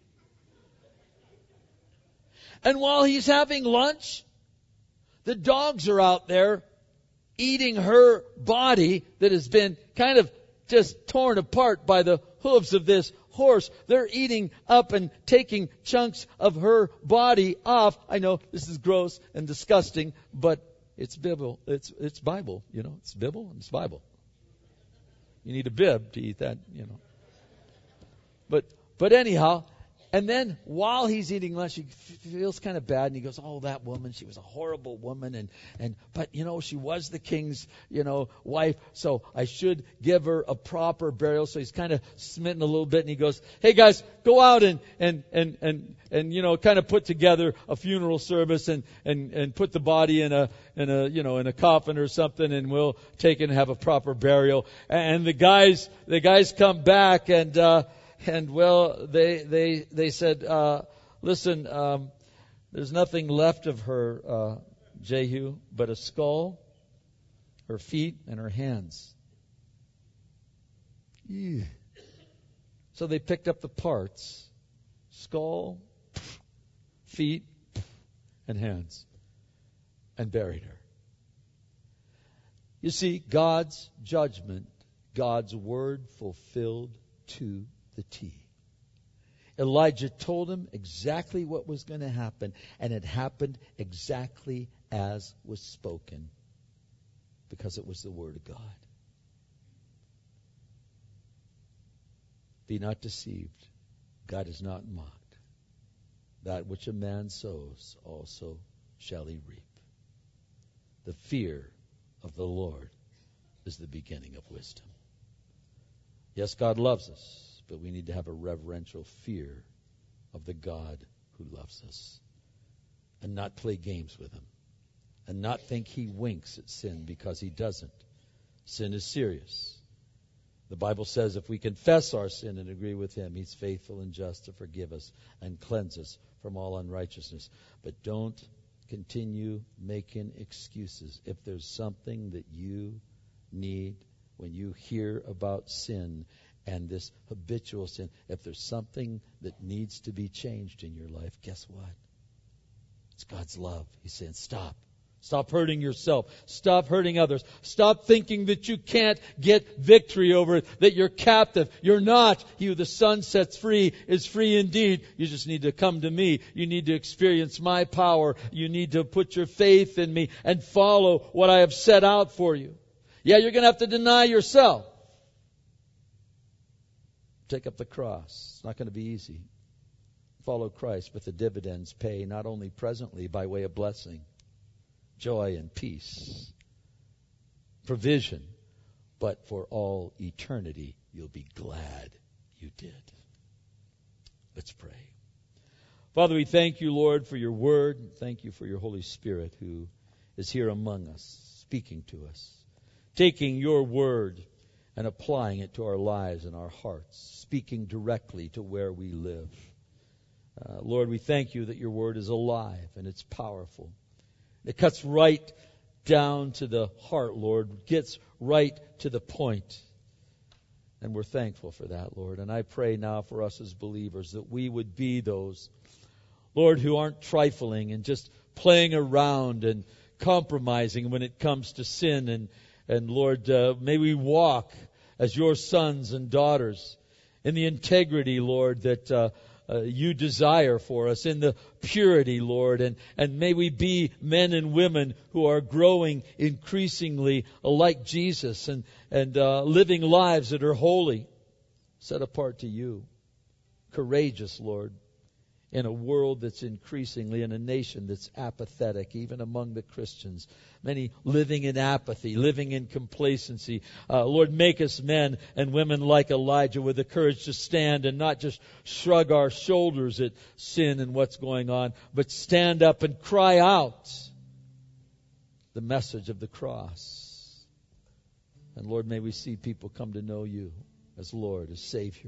And while he's having lunch, the dogs are out there eating her body that has been kind of just torn apart by the hooves of this horse. They're eating up and taking chunks of her body off. I know this is gross and disgusting, but it's Bible. It's Bible, you know. It's Bible and it's Bible. You need a bib to eat that, you know. But anyhow, and then while he's eating lunch, he feels kind of bad, and he goes, "Oh, that woman, she was a horrible woman, but you know, she was the king's, wife, so I should give her a proper burial." So he's kind of smitten a little bit, and he goes, "Hey guys, go out and kind of put together a funeral service and put the body in a coffin or something, and we'll take it and have a proper burial." And the guys come back, and well, they said, "Listen, there's nothing left of her, Jehu, but a skull, her feet, and her hands." Ew. So they picked up the parts: skull, feet, and hands, and buried her. You see, God's judgment, God's word fulfilled to the T. Elijah told him exactly what was going to happen, and it happened exactly as was spoken. because it was the Word of God. Be not deceived. God is not mocked. That which a man sows also shall he reap. The fear of the Lord is the beginning of wisdom. Yes, God loves us, but we need to have a reverential fear of the God who loves us, and not play games with him, and not think he winks at sin, because he doesn't. Sin is serious. The Bible says if we confess our sin and agree with him, he's faithful and just to forgive us and cleanse us from all unrighteousness. But don't continue making excuses. If there's something that you need when you hear about sin and this habitual sin, if there's something that needs to be changed in your life, guess what? It's God's love. He's saying, stop. Stop hurting yourself. Stop hurting others. Stop thinking that you can't get victory over it, that you're captive. You're not. He who the Son sets free is free indeed. You just need to come to me. You need to experience my power. You need to put your faith in me and follow what I have set out for you. Yeah, you're going to have to deny yourself. Take up the cross. It's not going to be easy. Follow Christ, but the dividends pay not only presently by way of blessing, joy and peace, provision, but for all eternity you'll be glad you did. Let's pray. Father, we thank you, Lord, for your word. Thank you for your Holy Spirit who is here among us, speaking to us, taking your word and applying it to our lives and our hearts, speaking directly to where we live. Lord, we thank you that your word is alive and it's powerful. It cuts right down to the heart, Lord, gets right to the point. And we're thankful for that, Lord. And I pray now for us as believers that we would be those, Lord, who aren't trifling and just playing around and compromising when it comes to sin. And Lord, may we walk as your sons and daughters in the integrity, Lord, that you desire for us, in the purity, Lord. And may we be men and women who are growing increasingly like Jesus and living lives that are holy, set apart to you. Courageous, Lord, in a world that's increasingly, in a nation that's apathetic, even among the Christians. Many living in apathy, living in complacency. Lord, make us men and women like Elijah with the courage to stand and not just shrug our shoulders at sin and what's going on, but stand up and cry out the message of the cross. And Lord, may we see people come to know you as Lord, as Savior.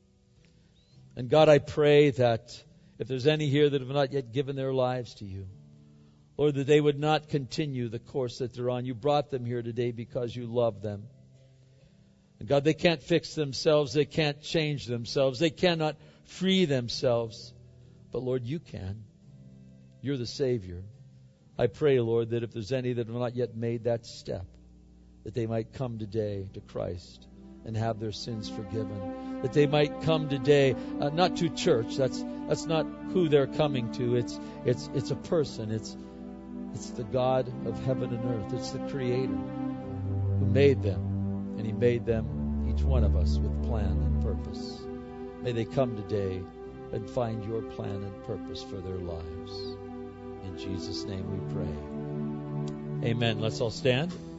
And God, I pray that if there's any here that have not yet given their lives to you, Lord, that they would not continue the course that they're on. You brought them here today because you love them. And God, they can't fix themselves. They can't change themselves. They cannot free themselves. But Lord, you can. You're the Savior. I pray, Lord, that if there's any that have not yet made that step, that they might come today to Christ and have their sins forgiven. That they might come today, not to church. That's not who they're coming to. It's a person. It's the God of heaven and earth. It's the Creator who made them. And He made them, each one of us, with plan and purpose. May they come today and find your plan and purpose for their lives. In Jesus' name we pray. Amen. Let's all stand.